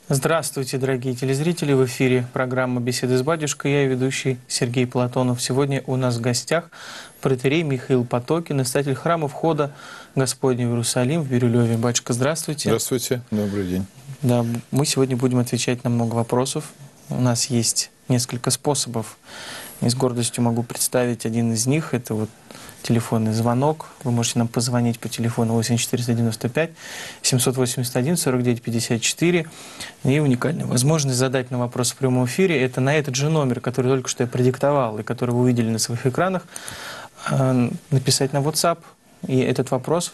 Здравствуйте, дорогие телезрители! В эфире программа «Беседы с батюшкой». Я ведущий Сергей Платонов. Сегодня у нас в гостях протоиерей Михаил Потокин, настоятель храма Входа Господня в Иерусалим в Бирюлеве. Батюшка, здравствуйте! Здравствуйте, добрый день. Да, мы сегодня будем отвечать на много вопросов. У нас есть несколько способов. И с гордостью могу представить один из них. Это вот телефонный звонок. Вы можете нам позвонить по телефону 8495 781 49 54. И уникальная возможность задать нам вопрос в прямом эфире. Это на этот же номер, который только что я продиктовал и который вы увидели на своих экранах, написать на WhatsApp. И этот вопрос,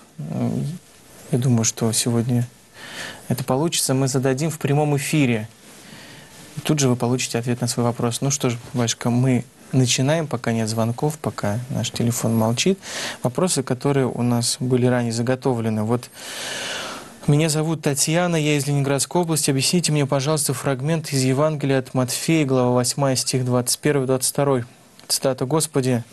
я думаю, что сегодня это получится, мы зададим в прямом эфире. И тут же вы получите ответ на свой вопрос. Ну что ж, батюшка, мы начинаем, пока нет звонков, пока наш телефон молчит. Вопросы, которые у нас были ранее заготовлены. Вот меня зовут Татьяна, я из Ленинградской области. Объясните мне, пожалуйста, фрагмент из Евангелия от Матфея, глава 8, стих 21-22. Цитата: «Господи,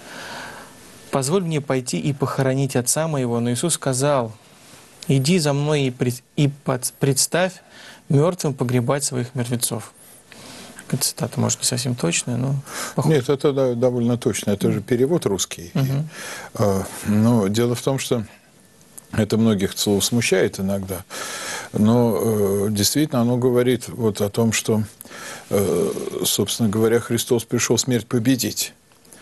позволь мне пойти и похоронить отца моего». Но Иисус сказал: «Иди за мной и представь мертвым погребать своих мертвецов». Цитата, может, не совсем точная, но... Нет, это довольно точно. Это же перевод русский. Но дело в том, что это многих слов смущает иногда. Но действительно оно говорит вот о том, что, собственно говоря, Христос пришел смерть победить.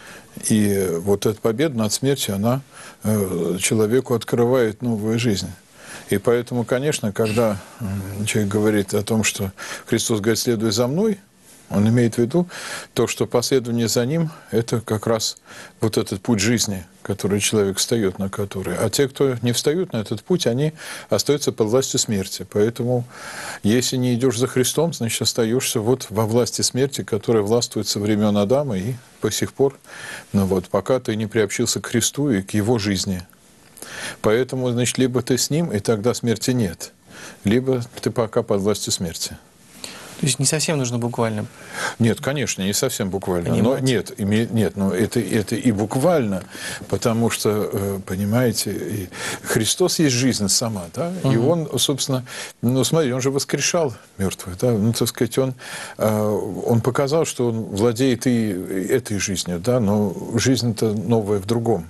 И вот эта победа над смертью, она человеку открывает новую жизнь. И поэтому, конечно, когда человек говорит о том, что Христос говорит: «Следуй за мной», он имеет в виду то, что последование за ним – это как раз вот этот путь жизни, который человек встает на который. А те, кто не встают на этот путь, они остаются под властью смерти. Поэтому, если не идешь за Христом, значит, остаешься вот во власти смерти, которая властвует со времен Адама и по сих пор, пока ты не приобщился к Христу и к Его жизни. Поэтому, значит, либо ты с Ним, и тогда смерти нет, либо ты пока под властью смерти. То есть не совсем нужно буквально? Нет, конечно, не совсем буквально. Понимаете? Но это и буквально, потому что, понимаете, Христос есть жизнь сама, да? И Он, собственно, смотри, Он же воскрешал мертвых, да? Так сказать, Он показал, что Он владеет и этой жизнью, да? Но жизнь-то новая в другом.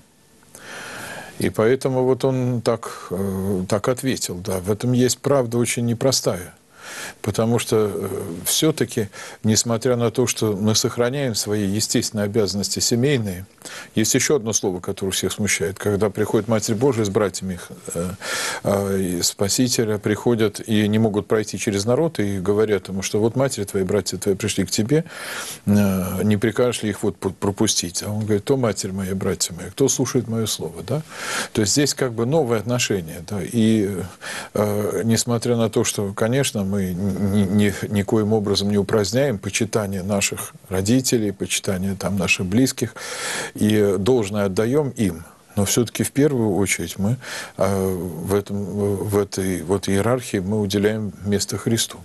И поэтому вот Он так ответил, да? В этом есть правда очень непростая. Потому что все-таки, несмотря на то, что мы сохраняем свои естественные обязанности семейные, есть еще одно слово, которое всех смущает. Когда приходит Матерь Божия с братьями Спасителя, приходят и не могут пройти через народ, и говорят ему, что вот матери твои, братья твои пришли к тебе, не прикажешь ли их вот пропустить? А он говорит: то матерь моя, братья мои, кто слушает мое слово? Да? То есть здесь как бы новые отношения. Да? И несмотря на то, что, конечно, мы никоим образом не упраздняем почитание наших родителей, почитание там наших близких, и должное отдаем им. Но все-таки в первую очередь мы в этой вот иерархии мы уделяем место Христу.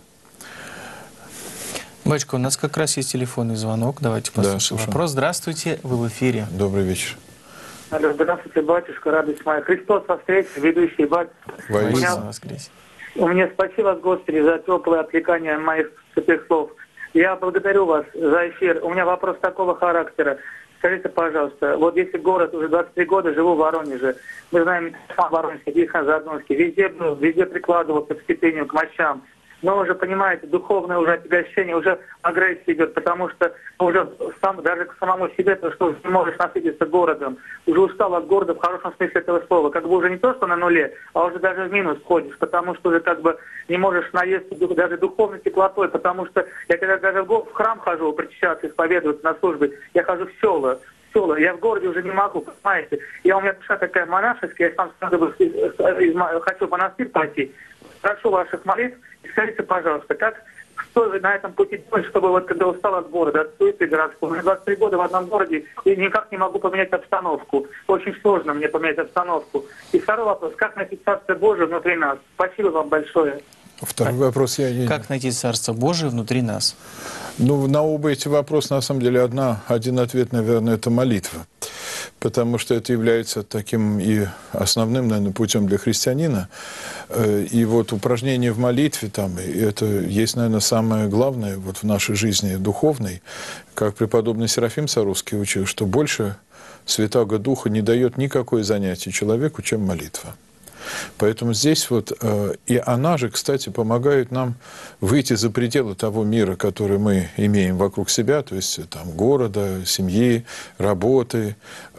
Батюшка, у нас как раз есть телефонный звонок. Давайте послушаем вопрос. Здравствуйте, вы в эфире. Добрый вечер. Алло, здравствуйте, батюшка, радость моя. Христос воскрес, ведущий батюшка. У меня спасибо вас, Господи, за теплое отвлекание моих святых слов. Я благодарю вас за эфир. У меня вопрос такого характера. Скажите, пожалуйста, вот если город, уже 23 года живу в Воронеже, мы знаем, Воронежский, Тихо-Задонский, везде прикладывался к степению, к мощам. Но уже, понимаете, духовное уже отягощение, уже агрессия идет, потому что уже даже к самому себе, то, что не можешь насытиться городом, уже устал от города в хорошем смысле этого слова. Как бы уже не то, что на нуле, а уже даже в минус ходишь, потому что уже как бы не можешь наесться даже духовной теплотой, потому что я когда даже в храм хожу, причащаться, исповедоваться на службе, я хожу в села. Я в городе уже не могу, понимаете. У меня душа такая монашеская, я сам хочу в монастырь пойти. Прошу ваших молитв. Скажите, пожалуйста, что вы на этом пути делать, чтобы вот когда устал от города, от суеты городской? У меня 23 года в одном городе и никак не могу поменять обстановку. Очень сложно мне поменять обстановку. И второй вопрос: как найти Царство Божие внутри нас? Спасибо вам большое. Второй вопрос Как найти Царство Божие внутри нас? На оба эти вопросы, на самом деле, один ответ, наверное, это молитва. потому что это является таким и основным, наверное, путем для христианина. И вот упражнение в молитве, там, это есть, наверное, самое главное вот в нашей жизни духовной, как преподобный Серафим Саровский учил, что больше Святаго Духа не дает никакое занятие человеку, чем молитва. Поэтому здесь вот, и она же, кстати, помогает нам выйти за пределы того мира, который мы имеем вокруг себя, то есть там города, семьи, работы.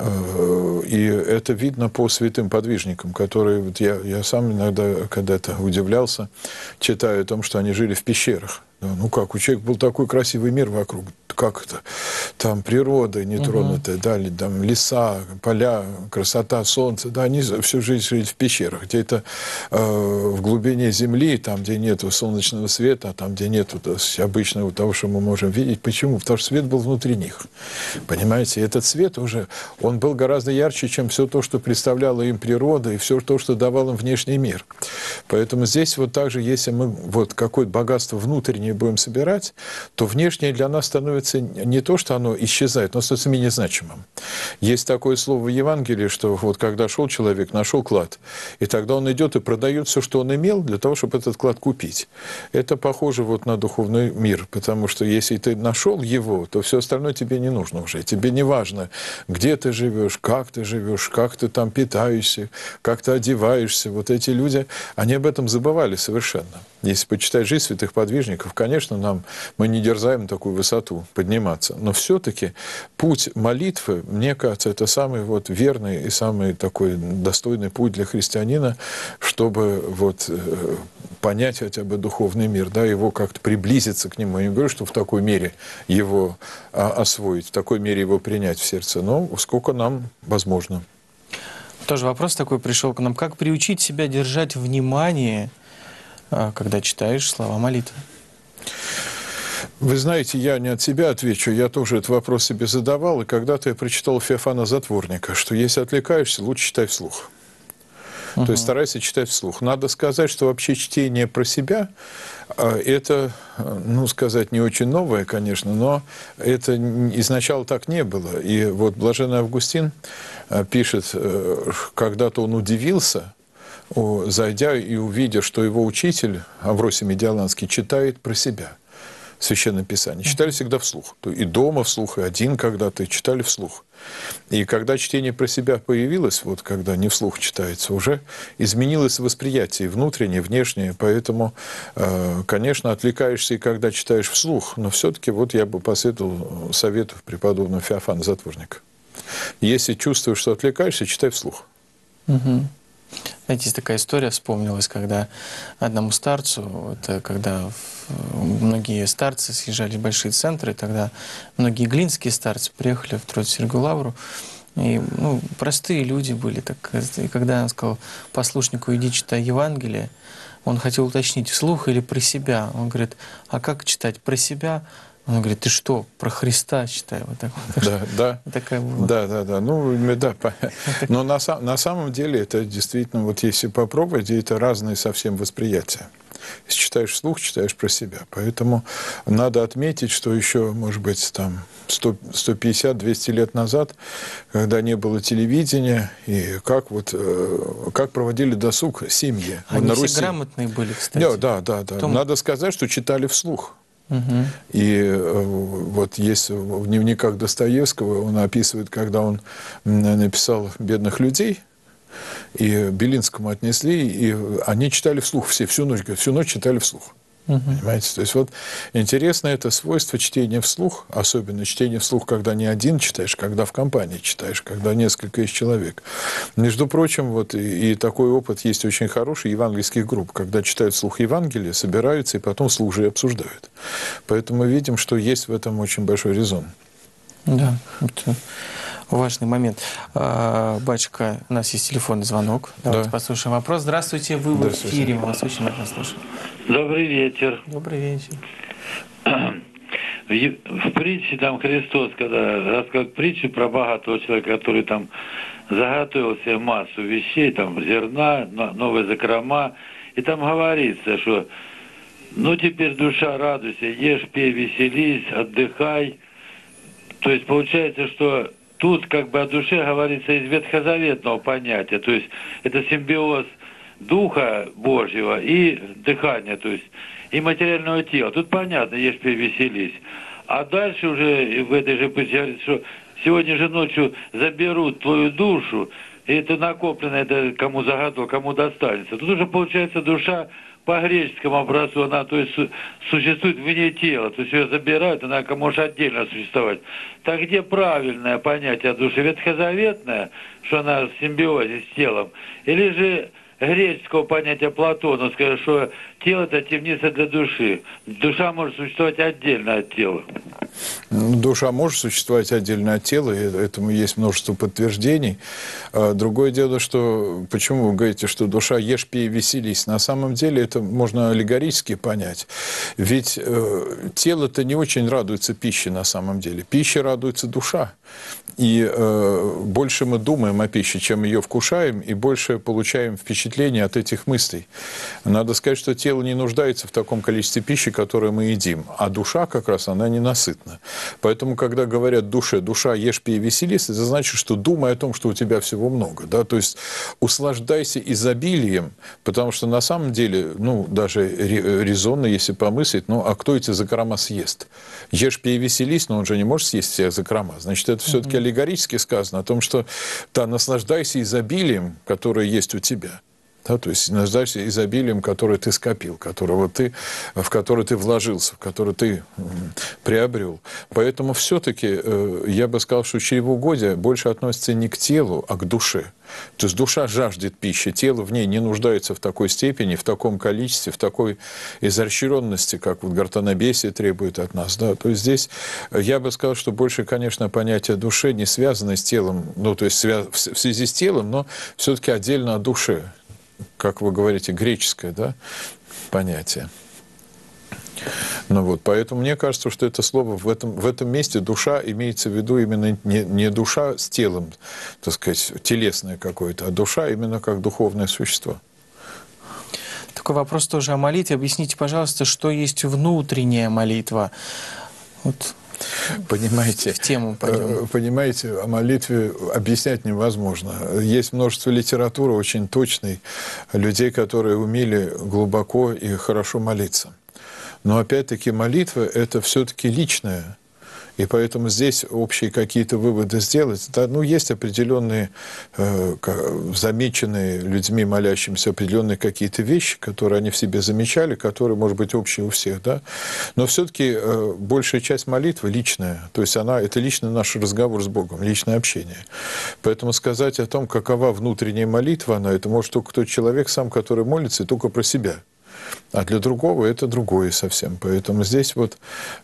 И это видно по святым подвижникам, которые, вот я сам иногда когда-то удивлялся, читаю о том, что они жили в пещерах. Ну как, у человека был такой красивый мир вокруг, как это? Там природа нетронутая, далее там леса, поля, красота, солнце. Да, они всю жизнь жили в пещерах, где-то в глубине земли, там, где нет солнечного света, там, где нет обычного того, что мы можем видеть. Почему? Потому что свет был внутри них. Понимаете, этот свет уже, он был гораздо ярче, чем все то, что представляла им природа, и все то, что давал им внешний мир. Поэтому здесь вот также, если мы вот какое-то богатство внутреннее будем собирать, то внешнее для нас становится не то, что оно исчезает, но становится менее значимым. Есть такое слово в Евангелии, что вот когда шел человек, нашел клад, и тогда он идет и продает все, что он имел, для того, чтобы этот клад купить. Это похоже вот на духовный мир, потому что если ты нашел его, то все остальное тебе не нужно уже. Тебе не важно, где ты живешь, как ты там питаешься, как ты одеваешься. Вот эти люди, они об этом забывали совершенно. Если почитать жизнь святых подвижников, конечно, мы не дерзаем на такую высоту подниматься, но все-таки путь молитвы, мне кажется, это самый вот верный и самый такой достойный путь для христианина, чтобы вот понять хотя бы духовный мир, да, его как-то приблизиться к нему. Я не говорю, что в такой мере его освоить, в такой мере его принять в сердце, но сколько нам возможно. Тоже вопрос такой пришел к нам. Как приучить себя держать внимание, когда читаешь слова молитвы? Вы знаете, я не от себя отвечу, я тоже этот вопрос себе задавал, и когда-то я прочитал Феофана Затворника, что если отвлекаешься, лучше читай вслух. То есть старайся читать вслух. Надо сказать, что вообще чтение про себя, это, ну, сказать, не очень новое, конечно, но это изначально так не было. И вот блаженный Августин пишет, когда-то он удивился, зайдя и увидя, что его учитель, Авросий Медиаланский, читает про себя Священное Писание. Читали всегда вслух. И дома вслух, и один когда-то читали вслух. И когда чтение про себя появилось, вот когда не вслух читается, уже изменилось восприятие внутреннее, внешнее. Поэтому, конечно, отвлекаешься и когда читаешь вслух, но все-таки вот я бы посоветовал советов преподобного Феофана Затворника. Если чувствуешь, что отвлекаешься, читай вслух. Знаете, есть такая история, вспомнилась, когда одному старцу, это когда многие старцы съезжали в большие центры, тогда многие глинские старцы приехали в Троице-Сергиеву Лавру, и простые люди были. Так, и когда он сказал послушнику: иди читай Евангелие, он хотел уточнить, вслух или про себя. Он говорит: а как читать про себя? Он говорит: ты что, про Христа читай? Вот так вот. Да. Такая была. Да. Ну, да. Но на самом деле это действительно, вот если попробовать, это разные совсем восприятия. Если читаешь вслух, читаешь про себя. Поэтому надо отметить, что еще, может быть, там 150-200 лет назад, когда не было телевидения, и как проводили досуг семьи. Они на все Руси. Грамотные были, кстати. Да. Надо сказать, что читали вслух. И вот есть в дневниках Достоевского, он описывает, когда он написал «Бедных людей», и Белинскому отнесли, и они читали вслух всю ночь читали вслух. Понимаете? То есть вот интересно это свойство чтения вслух, особенно чтение вслух, когда не один читаешь, когда в компании читаешь, когда несколько из человек. Между прочим, вот и такой опыт есть очень хороший евангельских групп, когда читают вслух Евангелие, собираются и потом вслух же и обсуждают. Поэтому мы видим, что есть в этом очень большой резон. Да, это важный момент. Батюшка, у нас есть телефонный звонок. Давайте послушаем вопрос. Здравствуйте, вы в эфире, мы вас очень рады слушать. Добрый вечер. Добрый вечер. В притче там Христос, когда рассказал притчу про богатого человека, который там заготовил себе массу вещей, там зерна, новые закрома, и там говорится, что теперь душа радуйся, ешь, пей, веселись, отдыхай. То есть получается, что тут как бы о душе говорится из ветхозаветного понятия, то есть это симбиоз Духа Божьего и дыхания, то есть и материального тела. Тут понятно, ешь, пей, веселись. А дальше уже в этой же пути говорится, что сегодня же ночью заберут твою душу, и это накоплено, это кому загадал, кому достанется. Тут уже получается душа по греческому образцу, она то есть существует вне тела, то есть ее забирают, она может отдельно существовать. Так где правильное понятие души? Ветхозаветное, что она в симбиозе с телом, или же греческого понятия Платона, скажет, что тело – это темница для души. Душа может существовать отдельно от тела. Душа может существовать отдельно от тела, и этому есть множество подтверждений. Другое дело, что почему вы говорите, что душа ешь, пей, веселись? На самом деле это можно аллегорически понять. Ведь тело-то не очень радуется пище на самом деле. Пища радуется душа. И больше мы думаем о пище, чем ее вкушаем, и больше получаем впечатление от этих мыслей. Надо сказать, что тело не нуждается в таком количестве пищи, которое мы едим. А душа как раз, она ненасытна. Поэтому, когда говорят душе, душа, ешь, пей, веселись, это значит, что думай о том, что у тебя всего много. Да? То есть услаждайся изобилием, потому что на самом деле, ну, даже резонно, если помыслить, ну, а кто эти закрома съест? Ешь, пей, веселись, но он же не может съесть все закрома. Значит, это все-таки аллегорически сказано о том, что да, наслаждайся изобилием, которое есть у тебя. Да, то есть наслаждайся изобилием, которое ты скопил, в которое ты вложился, в которое ты приобрел. Поэтому все-таки я бы сказал, что чревоугодие больше относится не к телу, а к душе. То есть душа жаждет пищи, тело в ней не нуждается в такой степени, в таком количестве, в такой изощренности, как вот гортанобесие требует от нас. Да? То есть здесь я бы сказал, что больше, конечно, понятие души не связано с телом, ну, то есть в связи с телом, но все-таки отдельно от души. Как вы говорите, греческое, да, понятие. Ну вот, поэтому мне кажется, что это слово в этом месте душа имеется в виду именно не душа с телом, так сказать, телесное какое-то, а душа именно как духовное существо. Такой вопрос тоже о молитве. Объясните, пожалуйста, что есть внутренняя молитва? Вот. Понимаете, в тему пойдем. Понимаете, о молитве объяснять невозможно. Есть множество литературы очень точной, людей, которые умели глубоко и хорошо молиться. Но опять-таки молитва – это все-таки личное. И поэтому здесь общие какие-то выводы сделать. Да, ну, есть определенные, замеченные людьми, молящимися, определенные какие-то вещи, которые они в себе замечали, которые, может быть, общие у всех. Да? Но все-таки большая часть молитвы личная. То есть это личный наш разговор с Богом, личное общение. Поэтому сказать о том, какова внутренняя молитва, это может только тот человек сам, который молится, и только про себя. А для другого это другое совсем. Поэтому здесь вот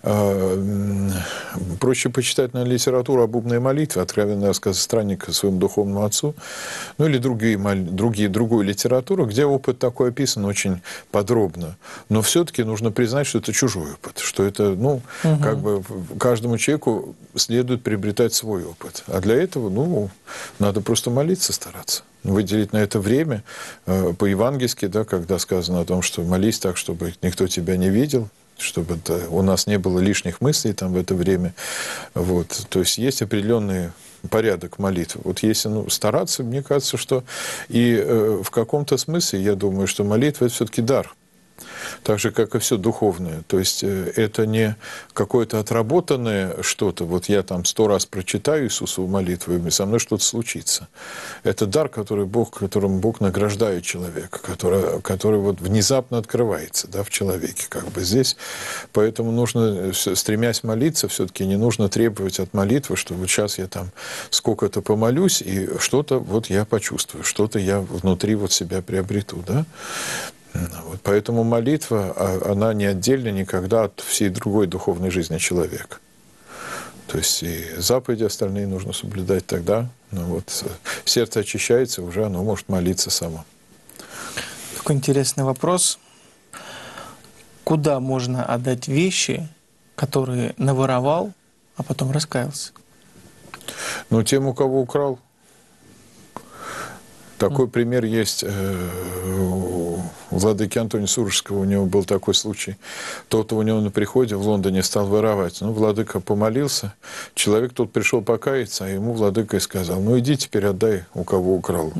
проще почитать на литературу об умной молитве, откровенный рассказ странника своему духовному отцу, ну или другую литературу, где опыт такой описан очень подробно. Но все-таки нужно признать, что это чужой опыт, что это, как бы каждому человеку следует приобретать свой опыт. А для этого, надо просто молиться, стараться. Выделить на это время по-евангельски, да, когда сказано о том, что молись так, чтобы никто тебя не видел, чтобы у нас не было лишних мыслей там в это время. Вот. То есть есть определенный порядок молитвы. Вот если стараться, мне кажется, что и в каком-то смысле, я думаю, что молитва – это все-таки дар. Так же, как и все духовное. То есть это не какое-то отработанное что-то. Вот я там 100 раз прочитаю Иисусову молитву, и со мной что-то случится. Это дар, которым Бог награждает человека, который вот внезапно открывается, да, в человеке. Как бы здесь. Поэтому нужно, стремясь молиться, все-таки не нужно требовать от молитвы, что вот сейчас я там сколько-то помолюсь, и что-то вот я почувствую, что-то я внутри вот себя приобрету. Да? Вот. Поэтому молитва, она не отдельно никогда от всей другой духовной жизни человека. То есть и заповеди остальные нужно соблюдать тогда. Сердце очищается, уже оно может молиться само. Такой интересный вопрос. Куда можно отдать вещи, которые наворовал, а потом раскаялся? Тем, у кого украл. Такой пример есть владыки Антония Сурожского, у него был такой случай. Тот у него на приходе в Лондоне стал воровать. Ну, владыка помолился, человек тот пришел покаяться, а ему владыка и сказал: ну, иди теперь отдай, у кого украл.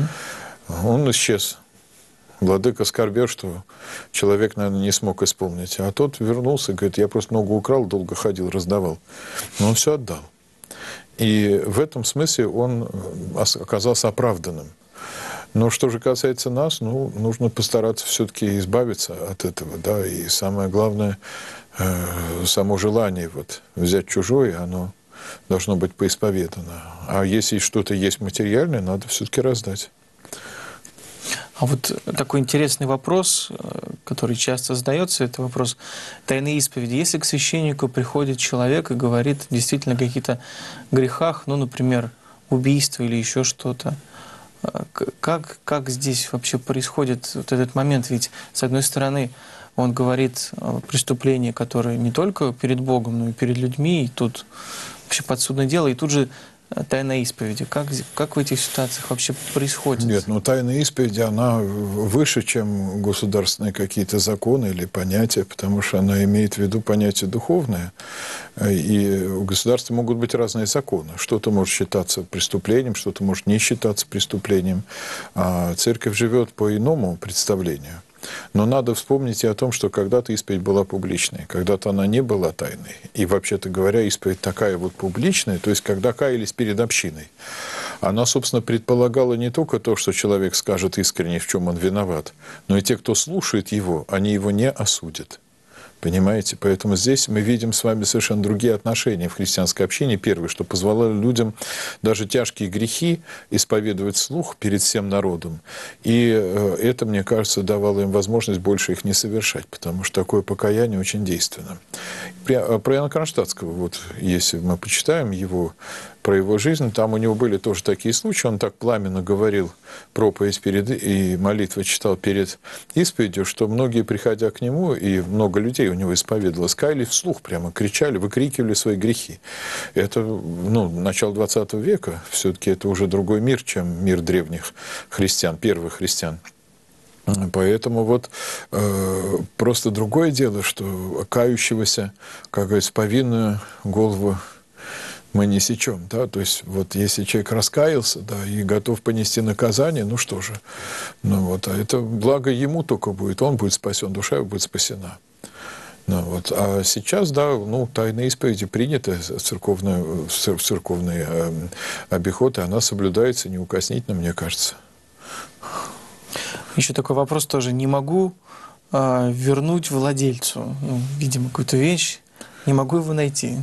Он исчез. Владыка скорбел, что человек, наверное, не смог исполнить. А тот вернулся и говорит: я просто много украл, долго ходил, раздавал. Но он все отдал. И в этом смысле он оказался оправданным. Но что же касается нас, ну, нужно постараться все-таки избавиться от этого, да, и самое главное, само желание вот взять чужое, оно должно быть поисповедано. А если что-то есть материальное, надо все-таки раздать. А вот такой интересный вопрос, который часто задается, это вопрос тайной исповеди. Если к священнику приходит человек и говорит действительно о каких-то грехах, ну, например, убийство или еще что-то, как здесь вообще происходит вот этот момент? Ведь, с одной стороны, он говорит о преступлении, которое не только перед Богом, но и перед людьми, и тут вообще подсудное дело, и тут же тайна исповеди. Как в этих ситуациях вообще происходит? Нет, ну тайна исповеди, она выше, чем государственные какие-то законы или понятия, потому что она имеет в виду понятие духовное. И у государства могут быть разные законы. Что-то может считаться преступлением, что-то может не считаться преступлением. А церковь живет по иному представлению. Но надо вспомнить и о том, что когда-то исповедь была публичной, когда-то она не была тайной. И, вообще-то говоря, исповедь такая вот публичная, то есть когда каялись перед общиной, она, собственно, предполагала не только то, что человек скажет искренне, в чем он виноват, но и те, кто слушает его, они его не осудят. Понимаете? Поэтому здесь мы видим с вами совершенно другие отношения в христианской общине. Первое, что позволяло людям даже тяжкие грехи исповедовать вслух перед всем народом. И это, мне кажется, давало им возможность больше их не совершать, потому что такое покаяние очень действенно. Про Иоанна Кронштадтского, вот, если мы почитаем его, про его жизнь, там у него были тоже такие случаи. Он так пламенно говорил проповедь и молитвы читал перед исповедью, что многие, приходя к нему, и много людей у него исповедовалось, каялись вслух, прямо кричали, выкрикивали свои грехи. Это, ну, начало 20 века, все-таки это уже другой мир, чем мир древних христиан, первых христиан. Поэтому вот просто другое дело, что кающегося, как говорится, повинную голову мы не сечем, да, то есть вот если человек раскаялся, да, и готов понести наказание, ну что же, ну вот, а это благо ему только будет, он будет спасен, душа его будет спасена. Ну, вот. А сейчас, да, ну, тайна исповеди принята в церковный обиход, и она соблюдается неукоснительно, мне кажется. Еще такой вопрос тоже. Не могу вернуть владельцу, ну, видимо, какую-то вещь, не могу его найти.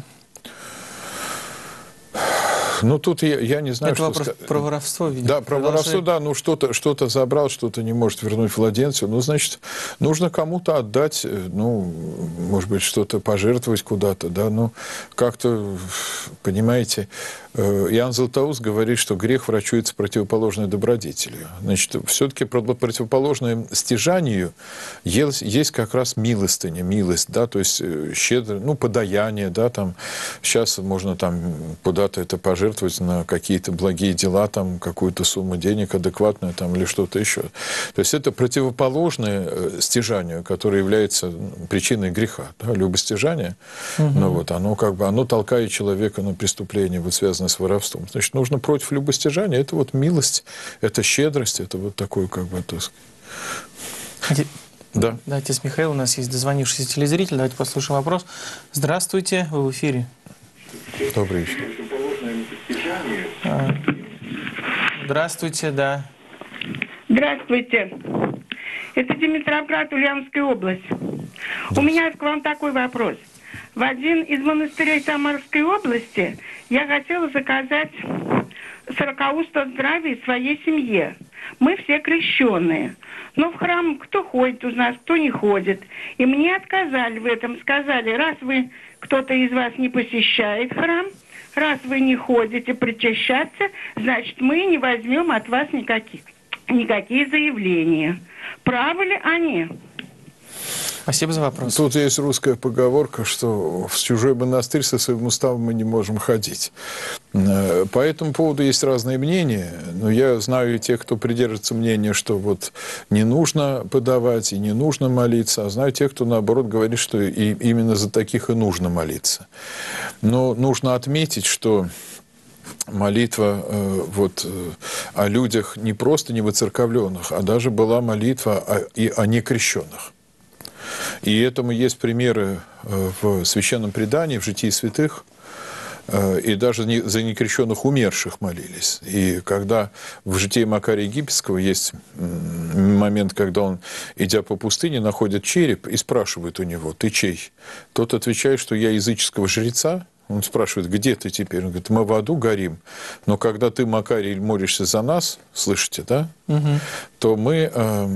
Ну, тут я не знаю, это что... вопрос про воровство, видимо. Да, про воровство, да, ну, что-то забрал, что-то не может вернуть владельцу. Ну, значит, нужно кому-то отдать, ну, может быть, что-то пожертвовать куда-то, да, ну, как-то, понимаете, Иоанн Златоуст говорит, что грех врачуется противоположной добродетелью. Значит, все-таки противоположное стяжанию есть как раз милостыня, милость, да, то есть щедрое, ну, подаяние, да, там, сейчас можно там куда-то это пожертвовать на какие-то благие дела, там, какую-то сумму денег адекватную, там, или что-то еще. То есть это противоположное стяжанию, которое является причиной греха, да, любостяжание, но вот оно как бы, оно толкает человека на преступление, вот связанное с воровством. Значит, нужно против любостяжания, это вот милость, это щедрость, это вот такое, как бы, так сказать. Да. Да, отец Михаил, у нас есть дозвонившийся телезритель, давайте послушаем вопрос. Здравствуйте, вы в эфире. Добрый вечер. Здравствуйте, да. Здравствуйте. Это Димитровград, Ульяновская область. У меня к вам такой вопрос. В один из монастырей Самарской области я хотела заказать 40-устно здравия своей семье. Мы все крещенные. Но в храм кто ходит у нас, кто не ходит. И мне отказали в этом. Сказали, раз кто-то из вас не посещает храм, раз вы не ходите причащаться, значит, мы не возьмем от вас никакие заявления. Правы ли они? Спасибо за вопрос. Тут есть русская поговорка, что в чужой монастырь со своим уставом мы не можем ходить. По этому поводу есть разные мнения, но я знаю и тех, кто придерживается мнения, что вот не нужно подавать и не нужно молиться, а знаю тех, кто, наоборот, говорит, что и именно за таких и нужно молиться. Но нужно отметить, что молитва о людях не просто невоцерковленных, а даже была молитва о некрещенных. И этому есть примеры в Священном предании, в Житии святых, и даже за некрещенных умерших молились. И когда в Житии Макария Египетского есть момент, когда он, идя по пустыне, находит череп и спрашивает у него: «Ты чей?» Тот отвечает, что «я языческого жреца». Он спрашивает: «Где ты теперь?» Он говорит: «Мы в аду горим, но когда ты, Макарий, молишься за нас, слышите, да? То мы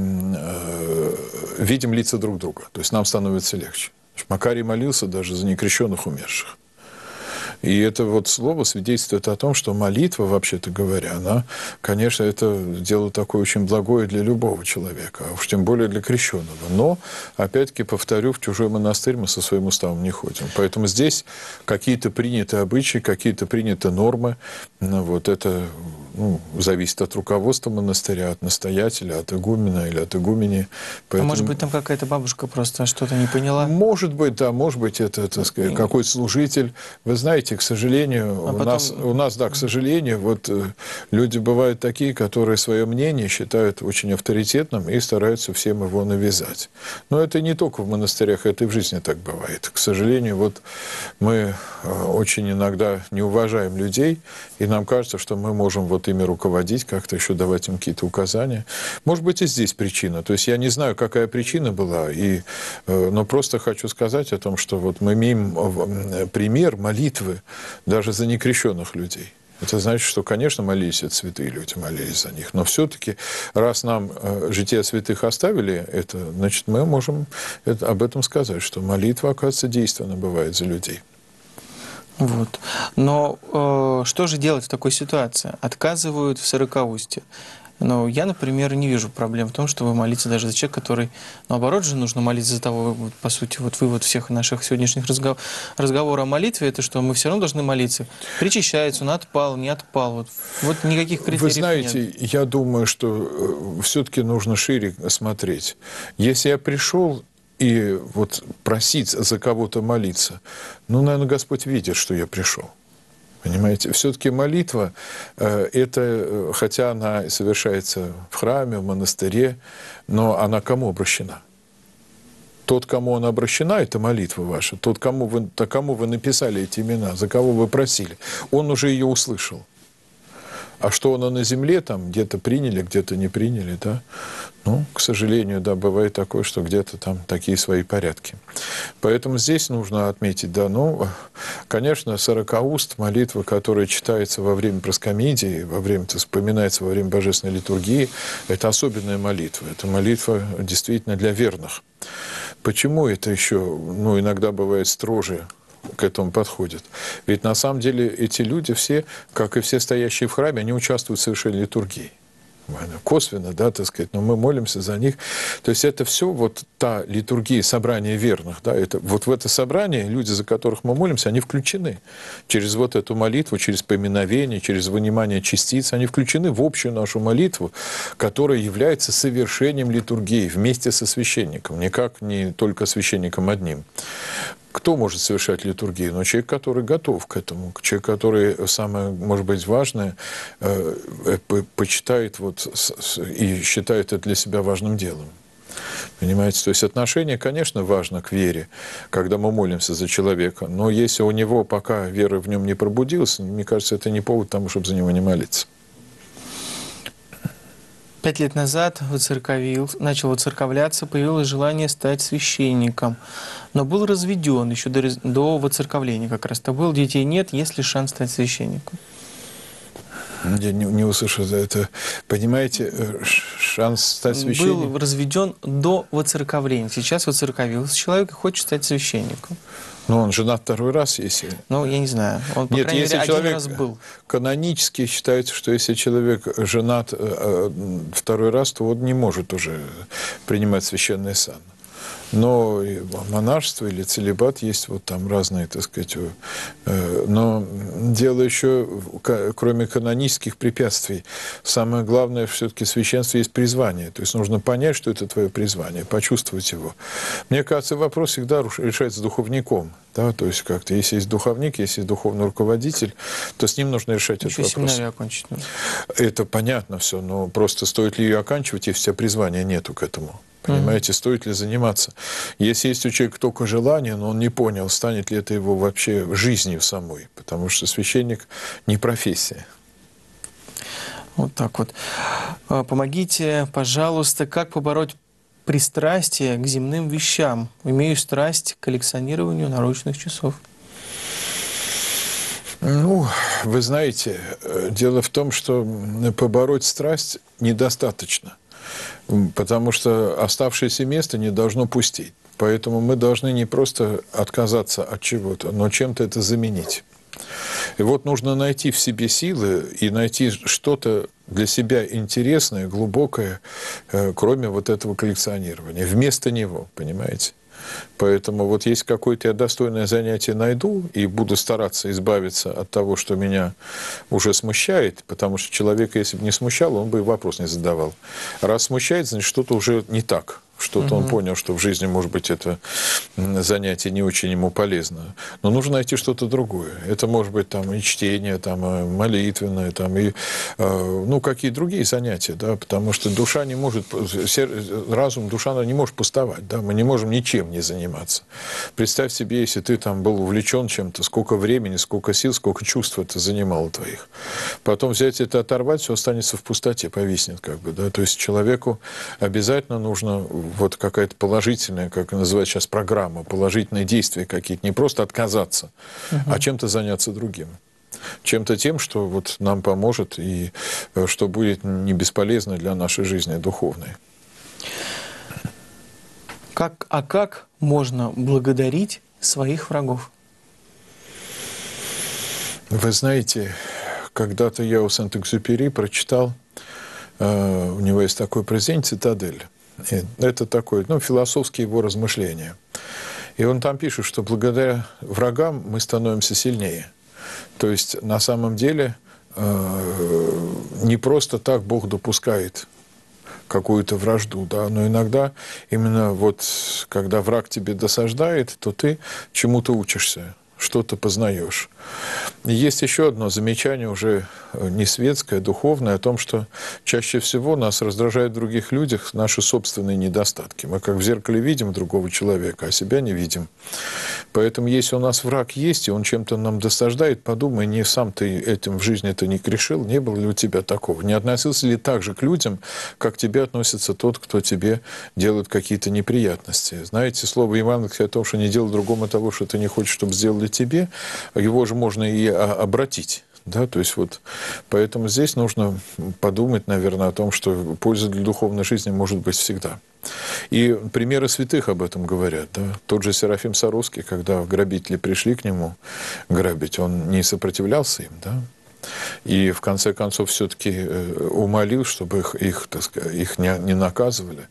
видим лица друг друга, то есть нам становится легче». Макарий молился даже за некрещенных умерших. И это вот слово свидетельствует о том, что молитва, вообще-то говоря, она, конечно, это дело такое очень благое для любого человека, а уж тем более для крещенного. Но, опять-таки, повторю, в чужой монастырь мы со своим уставом не ходим. Поэтому здесь какие-то приняты обычаи, какие-то приняты нормы. Вот это зависит от руководства монастыря, от настоятеля, от игумена или от игумени. Поэтому... А может быть, там какая-то бабушка просто что-то не поняла? Может быть, да, может быть, это, так сказать, какой-то служитель. Вы знаете, к сожалению, у нас, да, к сожалению, вот люди бывают такие, которые свое мнение считают очень авторитетным и стараются всем его навязать. Но это не только в монастырях, это и в жизни так бывает. К сожалению, вот мы очень иногда не уважаем людей, и нам кажется, что мы можем вот ими руководить, как-то еще давать им какие-то указания. Может быть, и здесь причина. То есть я не знаю, какая причина была, но просто хочу сказать о том, что вот мы имеем пример молитвы даже за некрещенных людей. Это значит, что, конечно, молились это святые люди, молились за них. Но все-таки, раз нам жития святых оставили это, значит, мы можем об этом сказать, что молитва, оказывается, действенна бывает за людей. Вот. Но что же делать в такой ситуации? Отказывают в сорокаусте. Но я, например, не вижу проблем в том, чтобы молиться даже за человека, который, наоборот же, нужно молиться за того, вот, по сути, вот вывод всех наших сегодняшних разговоров о молитве, это что мы все равно должны молиться. Причащается, он отпал, не отпал. Вот никаких критериев нет. Вы знаете, я думаю, что все-таки нужно шире смотреть. Если я пришел и вот просить за кого-то молиться, наверное, Господь видит, что я пришел. Понимаете, все-таки молитва, это, хотя она совершается в храме, в монастыре, но она кому обращена? Тот, кому она обращена, это молитва ваша. Тот, кому вы написали эти имена, за кого вы просили, он уже ее услышал. А что она на земле, там где-то приняли, где-то не приняли, да? К сожалению, да, бывает такое, что где-то там такие свои порядки. Поэтому здесь нужно отметить, да, конечно, сорокауст, молитва, которая читается во время проскомидии, вспоминается во время божественной литургии, это особенная молитва. Это молитва действительно для верных. Почему это еще, иногда бывает строже к этому подходят? Ведь на самом деле эти люди все, как и все стоящие в храме, они участвуют в совершении литургии. Косвенно, да, так сказать, но мы молимся за них. То есть это все вот та литургия, собрание верных, да, это вот в это собрание люди, за которых мы молимся, они включены через вот эту молитву, через поминовение, через вынимание частиц, они включены в общую нашу молитву, которая является совершением литургии вместе со священником, никак не только священником одним. Кто может совершать литургию? Человек, который готов к этому. Человек, который, самое, может быть, важное, почитает и считает это для себя важным делом. Понимаете? То есть отношение, конечно, важно к вере, когда мы молимся за человека. Но если у него пока вера в нем не пробудилась, мне кажется, это не повод тому, чтобы за него не молиться. 5 лет назад начал воцерковляться, появилось желание стать священником. Но был разведен еще до воцерковления как раз. То был, детей нет, есть ли шанс стать священником? Я не услышал за это. Понимаете, шанс стать священником? Был разведен до воцерковления. Сейчас воцерковился человек и хочет стать священником. Но он женат второй раз, если... Я не знаю. Он, по крайней мере, один раз был. Канонически считается, что если человек женат второй раз, то он не может уже принимать священный сан. Но и монашество или целибат есть вот там разные, так сказать. Но дело еще, кроме канонических препятствий, самое главное, все-таки священство есть призвание. То есть нужно понять, что это твое призвание, почувствовать его. Мне кажется, вопрос всегда решается духовником. Да? То есть как-то, если есть духовник, если есть духовный руководитель, то с ним нужно решать этот вопрос. Семинарию окончить нужно. Это понятно все, но просто стоит ли ее оканчивать, если у тебя призвания нету к этому? Понимаете, стоит ли заниматься? Если есть у человека только желание, но он не понял, станет ли это его вообще жизнью самой, потому что священник не профессия. Вот так вот. Помогите, пожалуйста, как побороть пристрастие к земным вещам? Имею страсть к коллекционированию наручных часов. Ну, вы знаете, дело в том, что побороть страсть недостаточно. Потому что оставшееся место не должно пустить. Поэтому мы должны не просто отказаться от чего-то, но чем-то это заменить. И вот нужно найти в себе силы и найти что-то для себя интересное, глубокое, кроме вот этого коллекционирования, вместо него, понимаете? Поэтому вот если какое-то я достойное занятие найду и буду стараться избавиться от того, что меня уже смущает, потому что человека, если бы не смущало, он бы и вопрос не задавал. Раз смущает, значит, что-то уже не так. Что-то он понял, что в жизни, может быть, это занятие не очень ему полезно. Но нужно найти что-то другое. Это может быть там и чтение, там, и молитвенное, там, и ну, какие другие занятия. Да? Потому что душа не может, разум, душа не может пустовать. Да? Мы не можем ничем не заниматься. Представь себе, если ты там был увлечен чем-то, сколько времени, сколько сил, сколько чувств это занимало твоих. Потом взять это, оторвать, все останется в пустоте, повиснет как бы. Да? То есть человеку обязательно нужно вот какая-то положительная, как называют сейчас, программа, положительные действия какие-то, не просто отказаться, а чем-то заняться другим. Чем-то тем, что вот нам поможет и что будет не бесполезно для нашей жизни духовной. Как можно благодарить своих врагов? Вы знаете, когда-то я у Сент-Экзюпери прочитал, у него есть такое произведение «Цитадель». Это такое, ну, философские его размышления. И он там пишет, что благодаря врагам мы становимся сильнее. То есть на самом деле не просто так Бог допускает какую-то вражду, да, но иногда именно вот когда враг тебе досаждает, то ты чему-то учишься, что-то познаешь. И есть еще одно замечание, уже не светское, духовное, о том, что чаще всего нас раздражают в других людях наши собственные недостатки. Мы как в зеркале видим другого человека, а себя не видим. Поэтому если у нас враг есть, и он чем-то нам досаждает, подумай, не сам ты этим в жизни-то не грешил, не было ли у тебя такого? Не относился ли так же к людям, как к тебе относится тот, кто тебе делает какие-то неприятности? Знаете, слово Евангелия о том, что не делай другому того, что ты не хочешь, чтобы сделали тебе, его же можно и обратить. Да, то есть вот, поэтому здесь нужно подумать, наверное, о том, что польза для духовной жизни может быть всегда. И примеры святых об этом говорят. Да? Тот же Серафим Саровский, когда грабители пришли к нему грабить, он не сопротивлялся им, да? И в конце концов все-таки умолил, чтобы их, так сказать, их не наказывали.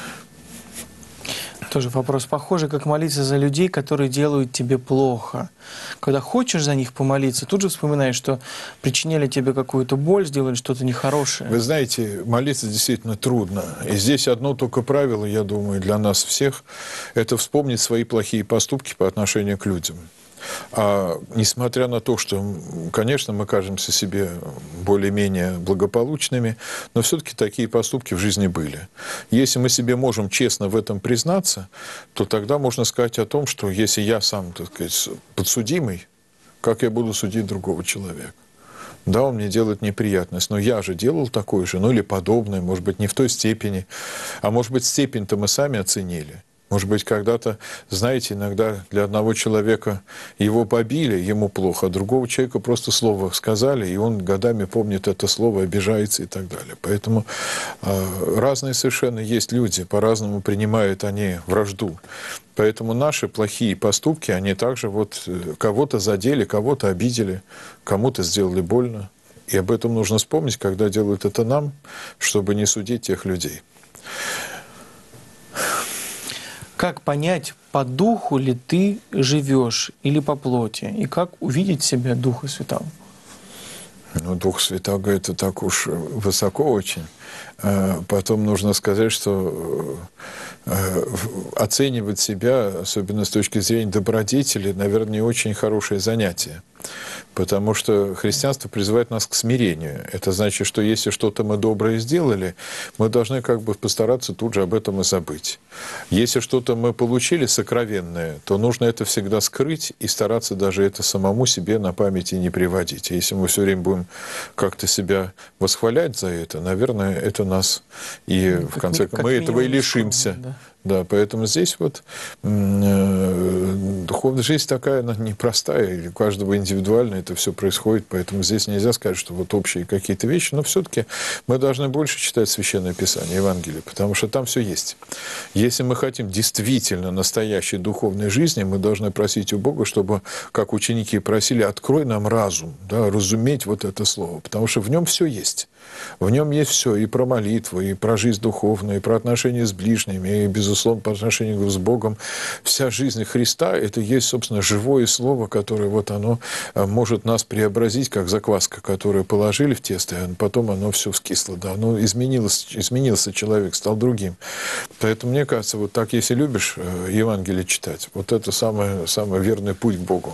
Тоже вопрос похожий, как молиться за людей, которые делают тебе плохо. Когда хочешь за них помолиться, тут же вспоминаешь, что причиняли тебе какую-то боль, сделали что-то нехорошее. Вы знаете, молиться действительно трудно. И здесь одно только правило, я думаю, для нас всех, это вспомнить свои плохие поступки по отношению к людям. А несмотря на то, что, конечно, мы кажемся себе более-менее благополучными, но все-таки такие поступки в жизни были. Если мы себе можем честно в этом признаться, то тогда можно сказать о том, что если я сам, так сказать, подсудимый, как я буду судить другого человека? Да, он мне делает неприятность, но я же делал такое же, ну или подобное, может быть, не в той степени, а может быть, степень-то мы сами оценили. Может быть, когда-то, знаете, иногда для одного человека его побили, ему плохо, а другого человека просто слово сказали, и он годами помнит это слово, обижается и так далее. Поэтому разные совершенно есть люди, по-разному принимают они вражду. Поэтому наши плохие поступки, они также вот кого-то задели, кого-то обидели, кому-то сделали больно. И об этом нужно вспомнить, когда делают это нам, чтобы не судить тех людей. Как понять, по духу ли ты живешь или по плоти? И как увидеть себя Духа Святого? Ну, Дух Святого — это так уж высоко очень. Потом нужно сказать, что оценивать себя, особенно с точки зрения добродетели, наверное, не очень хорошее занятие. Потому что христианство призывает нас к смирению. Это значит, что если что-то мы доброе сделали, мы должны как бы постараться тут же об этом и забыть. Если что-то мы получили сокровенное, то нужно это всегда скрыть и стараться даже это самому себе на памяти не приводить. Если мы все время будем как-то себя восхвалять за это, наверное, это нас и в конце концов мы этого и лишимся. Да. Да, поэтому здесь вот духовная жизнь такая, она непростая, и у каждого индивидуально это все происходит, поэтому здесь нельзя сказать, что вот общие какие-то вещи, но все-таки мы должны больше читать Священное Писание, Евангелие, потому что там все есть. Если мы хотим действительно настоящей духовной жизни, мы должны просить у Бога, чтобы, как ученики просили, открой нам разум, да, разуметь вот это слово, потому что в нем все есть. В нем есть все, и про молитву, и про жизнь духовную, и про отношения с ближними, и, безусловно, по отношению с Богом. Вся жизнь Христа — это есть, собственно, живое слово, которое вот оно может нас преобразить, как закваска, которую положили в тесто, а потом оно все вскисло. Да, оно изменился человек, стал другим. Поэтому, мне кажется, вот так, если любишь Евангелие читать, вот это самый верный путь к Богу.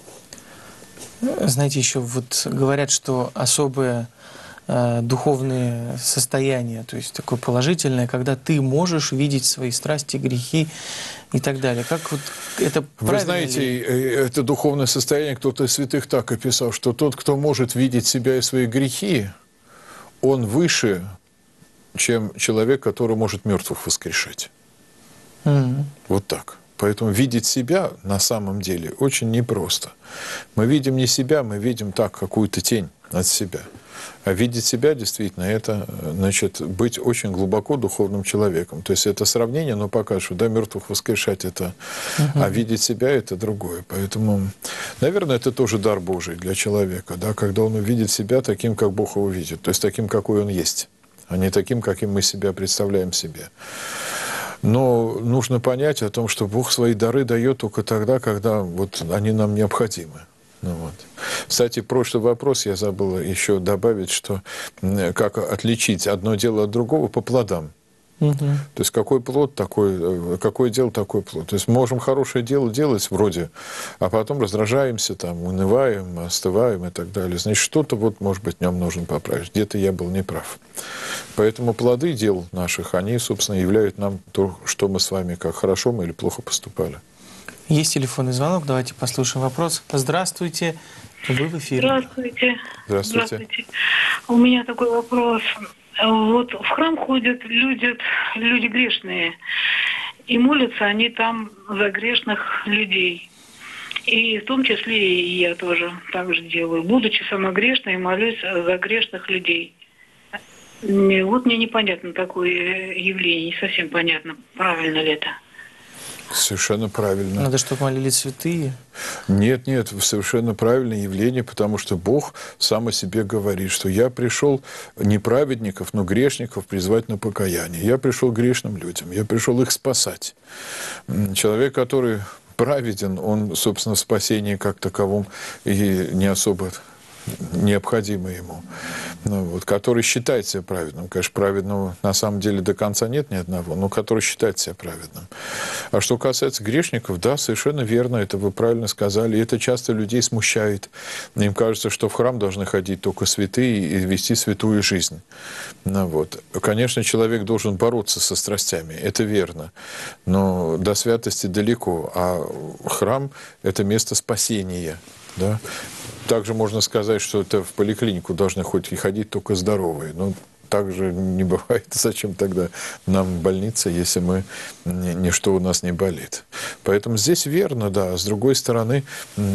Знаете, еще вот говорят, что особое духовные состояния, то есть такое положительное, когда ты можешь видеть свои страсти, грехи и так далее. Как вот это правильно? Вы знаете, это духовное состояние кто-то из святых так описал, что тот, кто может видеть себя и свои грехи, он выше, чем человек, который может мертвых воскрешать. Вот так. Поэтому видеть себя на самом деле очень непросто. Мы видим не себя, мы видим так какую-то тень от себя. А видеть себя действительно, это значит быть очень глубоко духовным человеком. То есть это сравнение, но показывает, что да, мертвых воскрешать это, а видеть себя это другое. Поэтому, наверное, это тоже дар Божий для человека, да, когда он увидит себя таким, как Бог его видит, то есть таким, какой он есть, а не таким, каким мы себя представляем себе. Но нужно понять о том, что Бог свои дары дает только тогда, когда вот они нам необходимы. Ну, вот. Кстати, прошлый вопрос я забыл еще добавить, что как отличить одно дело от другого по плодам. То есть какой плод, какое дело, такой плод. То есть мы можем хорошее дело делать вроде, а потом раздражаемся, там, унываем, остываем и так далее. Значит, что-то вот, может быть, в нем нужно поправить. Где-то я был неправ. Поэтому плоды дел наших, они, собственно, являют нам то, что мы с вами, как хорошо мы или плохо поступали. Есть телефонный звонок, давайте послушаем вопрос. Здравствуйте, вы в эфире. Здравствуйте. Здравствуйте. У меня такой вопрос. Вот в храм ходят люди грешные, и молятся они там за грешных людей. И в том числе и я тоже так же делаю. Будучи сама грешной, молюсь за грешных людей. Вот мне непонятно такое явление, не совсем понятно, правильно ли это. Совершенно правильно. Надо, чтобы молились святые? Нет, совершенно правильное явление, потому что Бог сам о себе говорит, что я пришел не праведников, но грешников призвать на покаяние. Я пришел к грешным людям, я пришел их спасать. Человек, который праведен, он, собственно, в спасении как таковом и не особо необходимо ему, вот, который считает себя праведным. Конечно, праведного на самом деле до конца нет ни одного, но который считает себя праведным. А что касается грешников, да, совершенно верно, это вы правильно сказали, и это часто людей смущает. Им кажется, что в храм должны ходить только святые и вести святую жизнь. Вот. Конечно, человек должен бороться со страстями, это верно, но до святости далеко, а храм – это место спасения. Да? Также можно сказать, что это в поликлинику должны хоть и ходить только здоровые. Но так же не бывает. Зачем тогда нам больница, если ничто у нас не болит? Поэтому здесь верно, да. С другой стороны,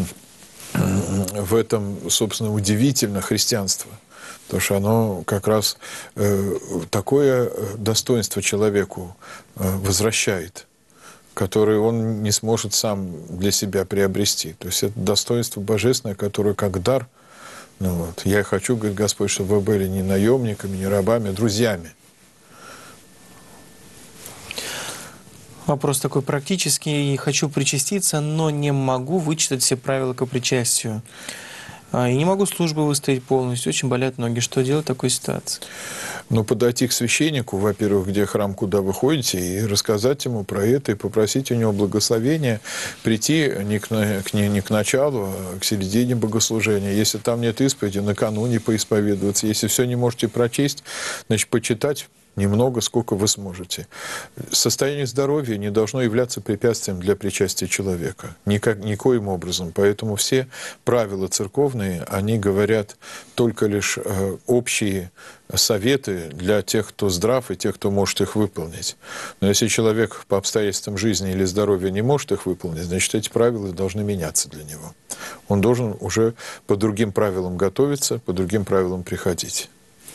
в этом, собственно, удивительно христианство. Потому что оно как раз такое достоинство человеку возвращает, который он не сможет сам для себя приобрести. То есть это достоинство божественное, которое как дар. Вот. Я хочу, говорит Господь, чтобы вы были не наемниками, не рабами, а друзьями. Вопрос такой практический. Хочу причаститься, но не могу вычитать все правила к причастию. И не могу службу выстоять полностью. Очень болят ноги. Что делать в такой ситуации? Ну, подойти к священнику, во-первых, где храм, куда вы ходите, и рассказать ему про это, и попросить у него благословения, прийти не к началу, а к середине богослужения. Если там нет исповеди, накануне поисповедоваться. Если все не можете прочесть, значит, почитать немного, сколько вы сможете. Состояние здоровья не должно являться препятствием для причастия человека. Никоим образом. Поэтому все правила церковные, они говорят только лишь общие советы для тех, кто здрав, и тех, кто может их выполнить. Но если человек по обстоятельствам жизни или здоровья не может их выполнить, значит, эти правила должны меняться для него. Он должен уже по другим правилам готовиться, по другим правилам приходить.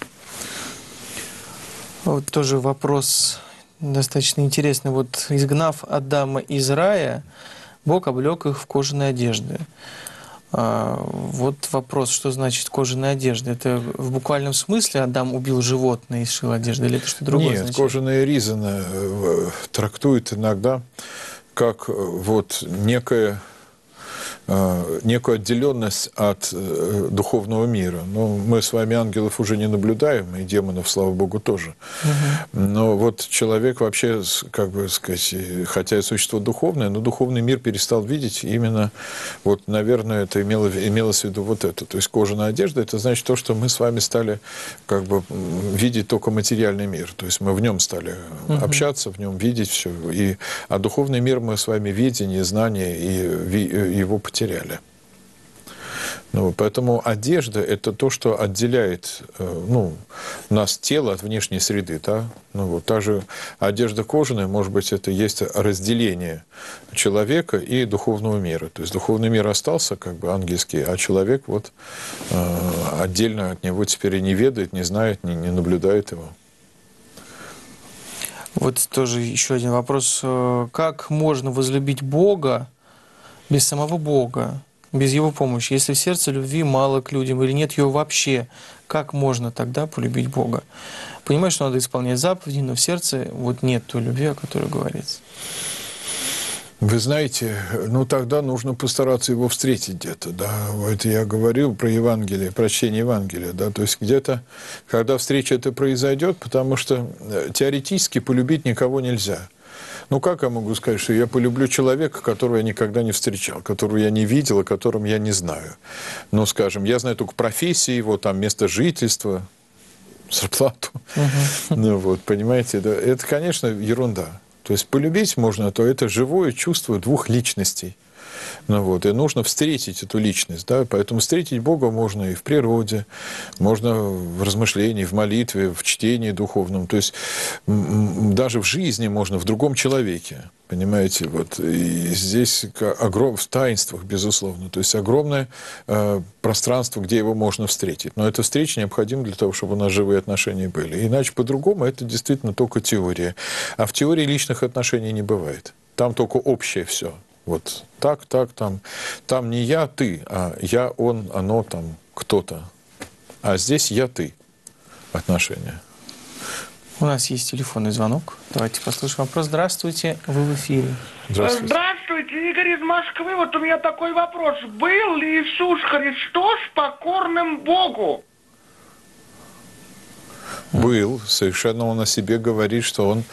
Вот тоже вопрос достаточно интересный. Вот изгнав Адама из рая, Бог облек их в кожаные одежды. Вот вопрос, что значит кожаная одежда? Это в буквальном смысле Адам убил животное и сшил одежду, или это что-то другое? Нет, значит? Кожаная ризана трактует иногда как вот некую отделенность от духовного мира. Но мы с вами ангелов уже не наблюдаем, и демонов, слава Богу, тоже. Но вот человек вообще, как бы сказать, хотя и существо духовное, но духовный мир перестал видеть именно, вот, наверное, это имелось в виду вот это. То есть кожаная одежда, это значит то, что мы с вами стали как бы видеть только материальный мир. То есть мы в нем стали общаться, в нем видеть все. А духовный мир мы с вами видение, знание и его потеряли. Ну, поэтому одежда – это то, что отделяет нас, тело, от внешней среды. Да? Ну, вот, та же одежда кожаная, может быть, это есть разделение человека и духовного мира. То есть духовный мир остался как бы ангельский, а человек вот, отдельно от него теперь и не ведает, не знает, не наблюдает его. Вот тоже еще один вопрос. Как можно возлюбить Бога без самого Бога, без Его помощи? Если в сердце любви мало к людям или нет ее вообще, как можно тогда полюбить Бога? Понимаю, что надо исполнять заповеди, но в сердце вот нет той любви, о которой говорится. Вы знаете, ну тогда нужно постараться его встретить где-то, да. Это я говорил про Евангелие, про чтение Евангелия, да. То есть где-то, когда встреча это произойдет, потому что теоретически полюбить никого нельзя. Ну, как я могу сказать, что я полюблю человека, которого я никогда не встречал, которого я не видел, о котором я не знаю? Ну, скажем, я знаю только профессию его, там, место жительства, зарплату. Ну, вот, понимаете, да? Это, конечно, ерунда. То есть полюбить можно, то это живое чувство двух личностей. Ну, вот, и нужно встретить эту личность. Да? Поэтому встретить Бога можно и в природе, можно в размышлении, в молитве, в чтении духовном. То есть даже в жизни можно, в другом человеке. Понимаете, вот, и здесь в таинствах, безусловно. То есть огромное пространство, где его можно встретить. Но эта встреча необходима для того, чтобы у нас живые отношения были. Иначе по-другому это действительно только теория. А в теории личных отношений не бывает. Там только общее все. Вот так, там не я, ты, а я, он, оно, там, кто-то. А здесь я, ты отношения. У нас есть телефонный звонок. Давайте послушаем вопрос. Здравствуйте, вы в эфире. Здравствуйте. Здравствуйте, Игорь из Москвы. Вот у меня такой вопрос. Был ли Иисус Христос покорным Богу? Был. Совершенно он о себе говорит, что он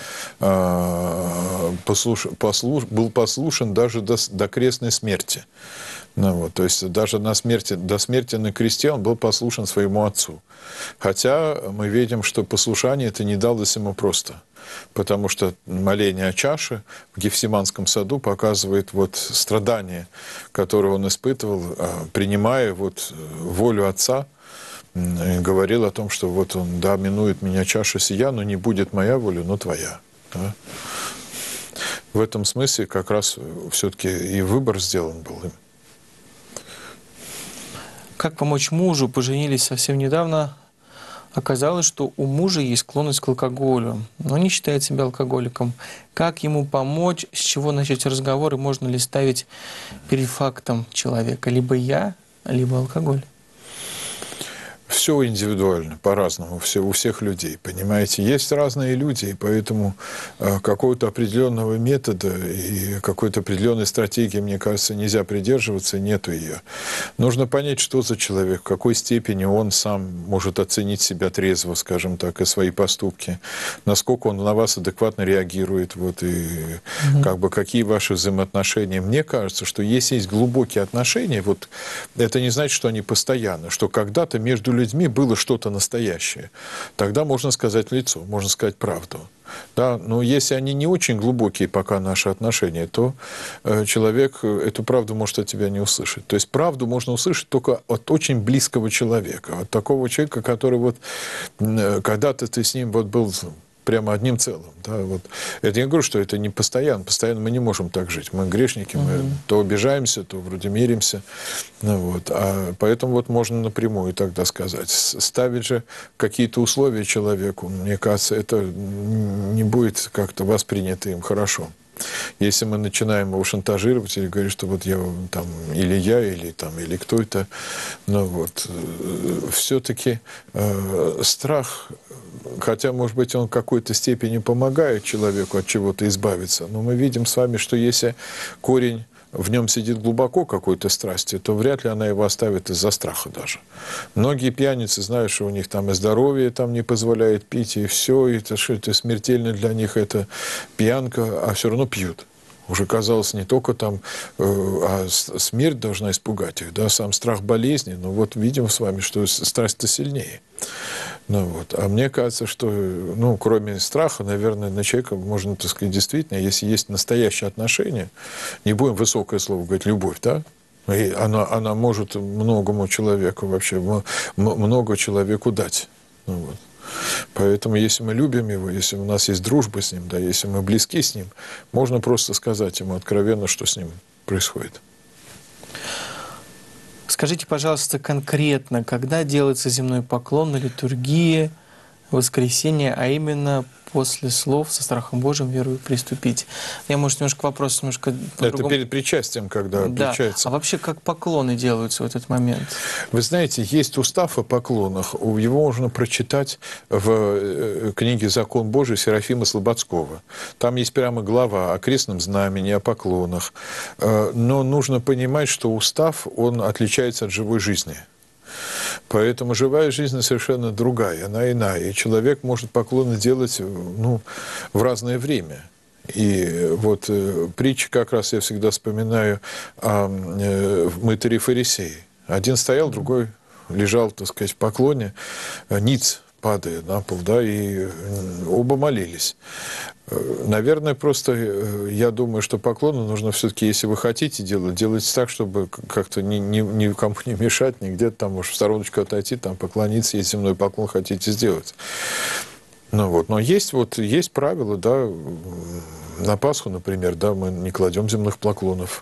был послушен даже до крестной смерти. Ну, вот, то есть даже до смерти на кресте он был послушен своему отцу. Хотя мы видим, что послушание это не далось ему просто. Потому что моление о чаше в Гефсиманском саду показывает вот страдания, которые он испытывал, принимая вот волю отца. И говорил о том, что вот он, да, минует меня чаша сия, но не будет моя воля, но твоя. Да? В этом смысле как раз все-таки и выбор сделан был им. Как помочь мужу? Поженились совсем недавно. Оказалось, что у мужа есть склонность к алкоголю, но не считает себя алкоголиком. Как ему помочь? С чего начать разговор? И можно ли ставить перед фактом человека? Либо я, либо алкоголь. все индивидуально, по-разному, все, у всех людей, понимаете. Есть разные люди, и поэтому какого-то определенного метода и какой-то определенной стратегии, мне кажется, нельзя придерживаться, нету ее. Нужно понять, что за человек, в какой степени он сам может оценить себя трезво, скажем так, и свои поступки, насколько он на вас адекватно реагирует, вот, и как бы какие ваши взаимоотношения. Мне кажется, что если есть глубокие отношения, вот, это не значит, что они постоянно, что когда-то между людьми было что-то настоящее. Тогда можно сказать в лицо, можно сказать правду. Да, но если они не очень глубокие пока наши отношения, то человек эту правду может от тебя не услышать. То есть правду можно услышать только от очень близкого человека, от такого человека, который вот когда-то ты с ним вот был прямо одним целым. Да, вот. Это я говорю, что это не постоянно. Постоянно мы не можем так жить. Мы грешники, мы то обижаемся, то вроде миримся. Ну, вот. А поэтому вот можно напрямую тогда сказать. Ставить же какие-то условия человеку, мне кажется, это не будет как-то воспринято им хорошо. Если мы начинаем его шантажировать или говорить, что вот я там, или я, или там, или кто это, ну вот, все-таки страх, хотя, может быть, он в какой-то степени помогает человеку от чего-то избавиться, но мы видим с вами, что если корень в нем сидит глубоко какой-то страсти, то вряд ли она его оставит из-за страха даже. Многие пьяницы знают, что у них там и здоровье там не позволяет пить, и все, и это, что это смертельно для них, это пьянка, а все равно пьют. Уже казалось, не только там, а смерть должна испугать их, да, сам страх болезни, но вот видим с вами, что страсть-то сильнее. Ну, вот. А мне кажется, что, ну, кроме страха, наверное, на человека можно, так сказать, действительно, если есть настоящие отношения, не будем высокое слово говорить, любовь, да? И она может многому человеку вообще, много человеку дать. Ну, вот. Поэтому, если мы любим его, если у нас есть дружба с ним, да, если мы близки с ним, можно просто сказать ему откровенно, что с ним происходит. Скажите, пожалуйста, конкретно, когда делается земной поклон на литургии воскресенья, а именно после слов «со страхом Божьим верую приступить». Я, может, немножко вопрос немножко Это перед причастием, когда да. причается. А вообще, как поклоны делаются в этот момент? Вы знаете, есть устав о поклонах. Его можно прочитать в книге «Закон Божий» Серафима Слободского. Там есть прямо глава о крестном знамени, о поклонах. Но нужно понимать, что устав, он отличается от живой жизни. Поэтому живая жизнь совершенно другая, она иная. И человек может поклоны делать, ну, в разное время. И вот притча, как раз я всегда вспоминаю о мытаре фарисее. Один стоял, другой лежал, так сказать, в поклоне, ниц падая на пол, да, и оба молились. Наверное, просто я думаю, что поклоны нужно все-таки, если вы хотите делать, делайте так, чтобы как-то никому не мешать, не где-то там, может, в стороночку отойти, там поклониться, если земной поклон хотите сделать. Ну, вот. Но есть правила, да, на Пасху, например, да, мы не кладем земных поклонов,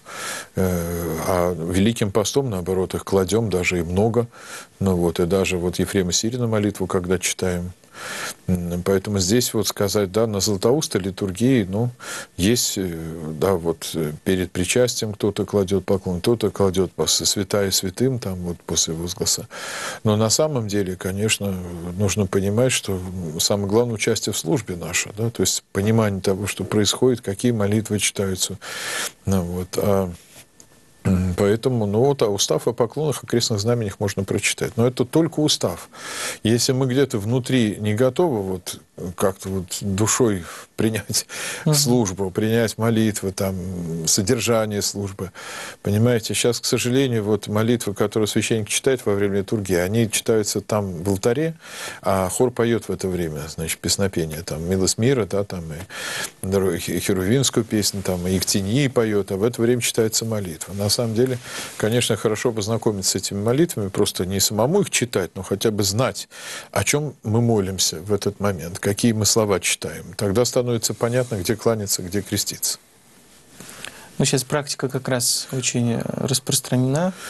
а Великим постом, наоборот, их кладем даже и много. Ну, вот, и даже вот Ефрема Сирина молитву, когда читаем. Поэтому здесь вот сказать, да, на Златоустой литургии, ну, есть, да, вот перед причастием кто-то кладет поклон, кто-то кладет после святая святым, там вот после возгласа. Но на самом деле, конечно, нужно понимать, что самое главное участие в службе наше, да, то есть понимание того, что происходит, какие молитвы читаются, ну, вот, поэтому, ну вот, а устав о поклонах, о крестных знамениях можно прочитать. Но это только устав. Если мы где-то внутри не готовы вот как-то вот душой принять службу, принять молитвы, там, содержание службы, понимаете, сейчас, к сожалению, вот молитвы, которые священник читает во время литургии, они читаются там в алтаре, а хор поет в это время, значит, песнопение, там, «Милость мира», да, там, и херувимскую песню, там, и Евтинии поет, а в это время читается молитва. На самом деле, конечно, хорошо познакомиться с этими молитвами, просто не самому их читать, но хотя бы знать, о чем мы молимся в этот момент, какие мы слова читаем. Тогда становится понятно, где кланяться, где креститься. Ну, сейчас практика как раз очень распространена.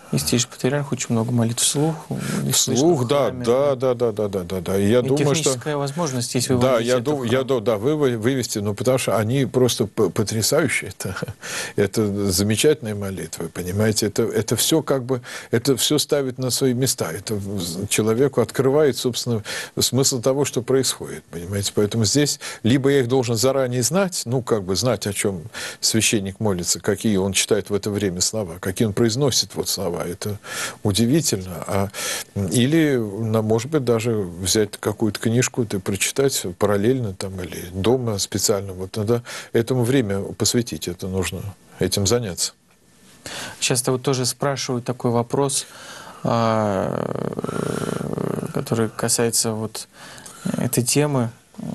Святейший Патриарх очень много молитв вслух. Вслух, да. И я думаю, техническая возможность, если вы вывести, ну, потому что они просто потрясающие. Это замечательные молитвы, понимаете? Это все как бы, это все ставит на свои места. Это человеку открывает, собственно, смысл того, что происходит, понимаете? Поэтому здесь либо я их должен заранее знать, ну, как бы знать, о чем священник молится, какие он читает в это время слова, какие он произносит вот слова. Это удивительно. Или, может быть, даже взять какую-то книжку и прочитать параллельно там, или дома специально. Вот надо этому время посвятить, это нужно этим заняться. Часто вот тоже спрашивают такой вопрос, который касается вот этой темы.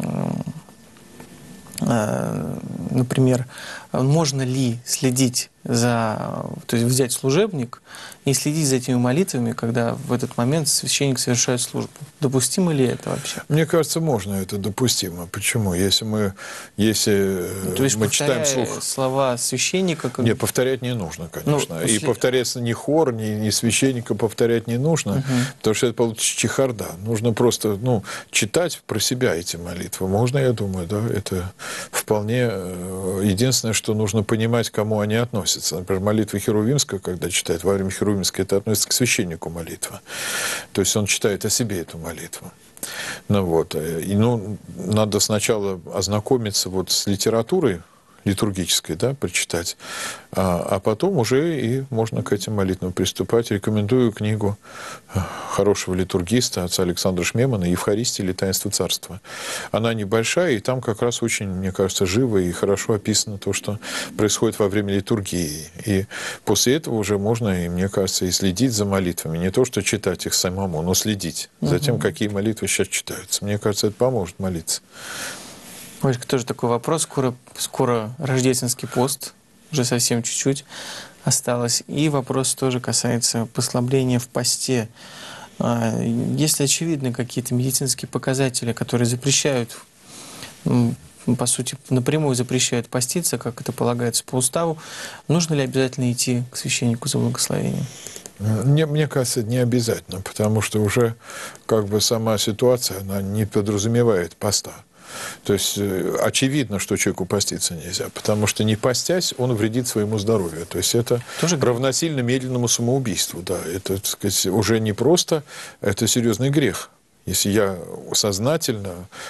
Например, можно ли следить то есть взять служебник и следить за этими молитвами, когда в этот момент священник совершает службу? Допустимо ли это вообще? Мне кажется, можно, это допустимо. Почему? Если мы читаем вслух слова священника... Нет, повторять не нужно, конечно. И повторяться ни хор, ни священника повторять не нужно, потому что это получится чехарда. Нужно просто читать про себя эти молитвы. Можно, я думаю, да, это вполне... Единственное, что нужно понимать, к кому они относятся. Например, молитва Херувимская, когда читает во время Херувимской, это относится к священнику молитва. То есть он читает о себе эту молитву. Надо сначала ознакомиться вот с литературой литургической, да, прочитать, а потом уже и можно к этим молитвам приступать. Рекомендую книгу хорошего литургиста, отца Александра Шмемана «Евхаристия или таинство царства». Она небольшая, и там как раз очень, мне кажется, живо и хорошо описано то, что происходит во время литургии. И после этого уже можно, и, мне кажется, и следить за молитвами. Не то, что читать их самому, но следить за тем, какие молитвы сейчас читаются. Мне кажется, это поможет молиться. Олечка, тоже такой вопрос. Скоро рождественский пост, уже совсем чуть-чуть осталось. И вопрос тоже касается послабления в посте. Есть ли очевидны какие-то медицинские показатели, которые запрещают, по сути, напрямую запрещают поститься, как это полагается по уставу? Нужно ли обязательно идти к священнику за благословением? Мне кажется, не обязательно, потому что уже как бы сама ситуация, она не подразумевает поста. То есть очевидно, что человеку поститься нельзя, потому что не постясь, он вредит своему здоровью. То есть это тоже равносильно медленному самоубийству. Да. Это, так сказать, уже не просто, это серьезный грех, если я сознательно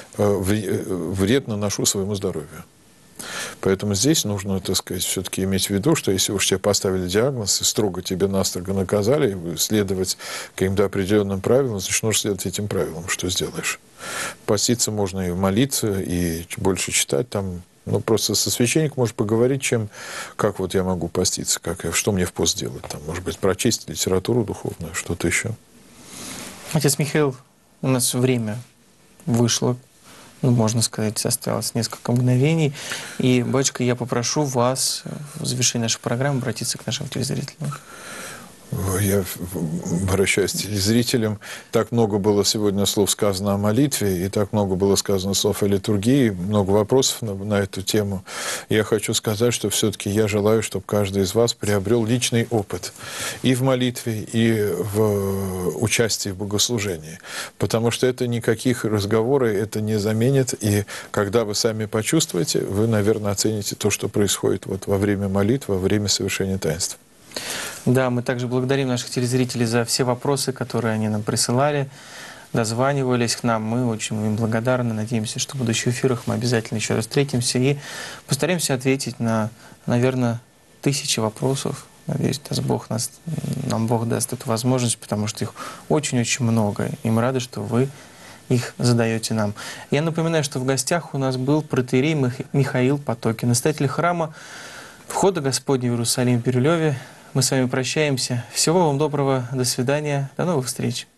вред наношу своему здоровью. Поэтому здесь нужно, так сказать, все-таки иметь в виду, что если уж тебе поставили диагноз и строго тебе настрого наказали, следовать каким-то определенным правилам, значит, нужно следовать этим правилам, что сделаешь. Поститься можно и молиться, и больше читать там. Просто со священником можешь поговорить, как вот я могу поститься, что мне в пост делать. Там, может быть, прочесть литературу духовную, что-то еще. Отец Михаил, у нас время вышло. Можно сказать, осталось несколько мгновений. И, батюшка, я попрошу вас в завершении нашей программы обратиться к нашим телезрителям. Я обращаюсь к телезрителям. Так много было сегодня слов сказано о молитве, и так много было сказано слов о литургии, много вопросов на эту тему. Я хочу сказать, что все-таки я желаю, чтобы каждый из вас приобрел личный опыт и в молитве, и в участии в богослужении. Потому что это никаких разговоров, это не заменит. И когда вы сами почувствуете, вы, наверное, оцените то, что происходит во время молитвы, во время совершения таинства. Да, мы также благодарим наших телезрителей за все вопросы, которые они нам присылали, дозванивались к нам. Мы очень им благодарны. Надеемся, что в будущих эфирах мы обязательно еще раз встретимся и постараемся ответить на, наверное, 1000 вопросов. Надеюсь, нам Бог даст эту возможность, потому что их очень-очень много. И мы рады, что вы их задаете нам. Я напоминаю, что в гостях у нас был протоиерей Михаил Потокин, настоятель храма Входа Господня в Иерусалим в Бирюлеве. Мы с вами прощаемся. Всего вам доброго. До свидания. До новых встреч.